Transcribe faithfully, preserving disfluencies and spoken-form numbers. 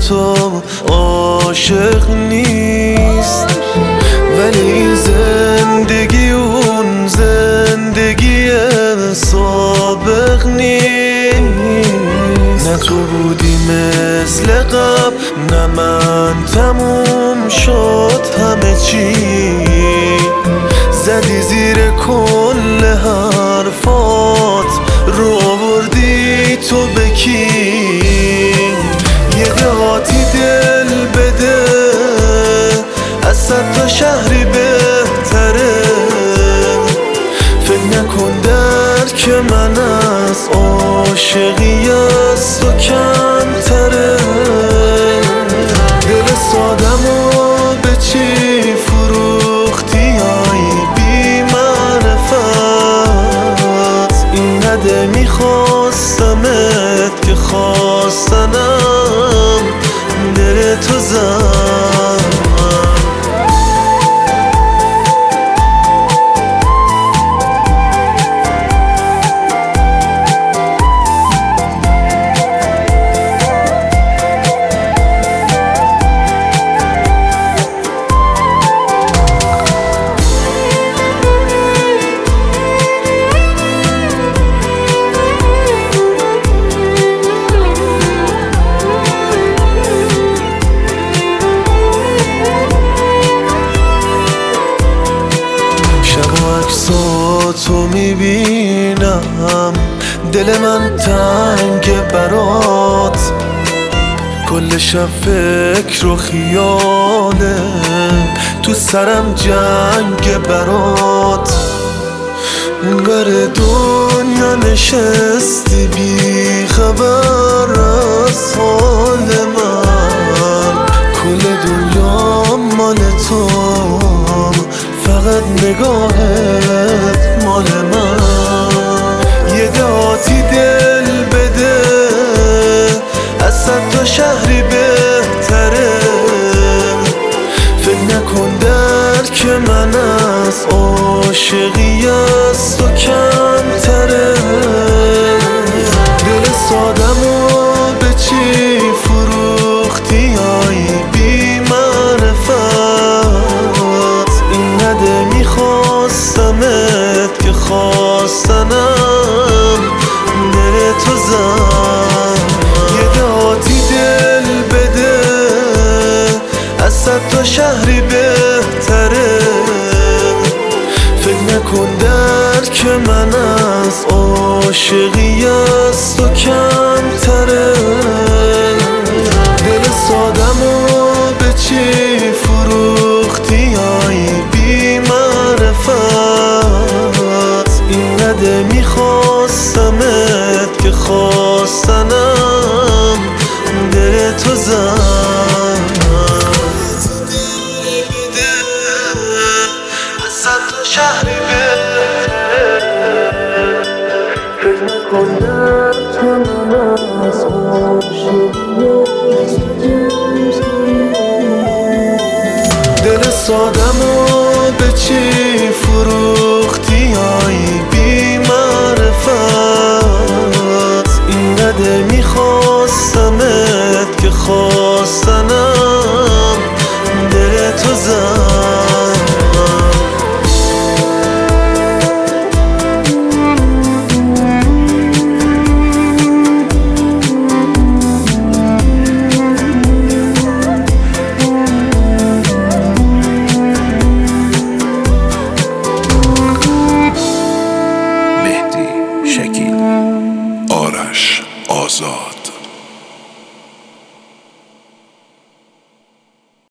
تو عاشق نیست، ولی این زندگی اون زندگی سابق نیست. نه تو بودی مثل قبل، نه من، تموم شد همه چی. زدی زیر کل حرفات، رو آوردی تو به کی؟ یه دهاتی دل بده از صد تا شهری بهتره. فکر نکن درک من از عاشقی از تو کمتره. دل سادمو به چی فروختی ای بی معرفت؟ این نده میخواستمت که خواستنم دل تو زد. تو میبینم دل من تنگ برات، کل شب فکر و خیاله تو سرم جنگ برات. اون ور دنیا نشستی بی خبر از حال من، کل دنیا مال تو، فقط نگاهت مال من. یه دهاتی دل بده از صد تا شهری بهتره. فکر نکن درک من از عاشقی از تو کمتره. دل سادمو به چی فروختی ای بی معرفت؟ این نده میخواستمت که خواستنم دل تو زد. یه دهاتی دل بده از صد تا شهری بهتره. فکر نکن درک من از عاشقی از تو کمتره. دل سادمو به چی فروختی ای بی معرفت؟ این نده میخواستمت که خواستنم دل تو زد. از صد تا شهری بهتره. فکر نکن درک من از عاشقی دل سادمو به چی